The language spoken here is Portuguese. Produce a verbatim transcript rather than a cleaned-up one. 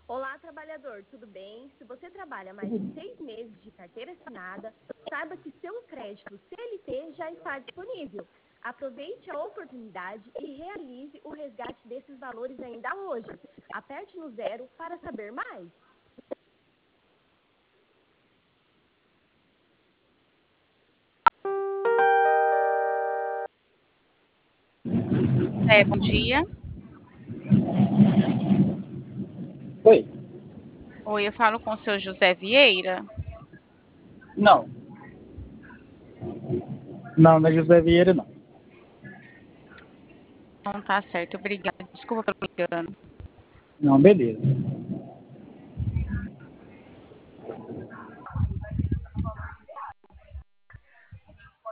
Olá, trabalhador, tudo bem? Se você trabalha mais de seis meses de carteira assinada, saiba que seu crédito C L T já está disponível. Aproveite a oportunidade e realize o resgate desses valores ainda hoje. Aperte no zero para saber mais. É, bom dia. Oi. Oi, eu falo com o seu José Vieira. Não. Não, não é José Vieira, não. Não tá certo, obrigada. Desculpa pelo engano. Não, beleza.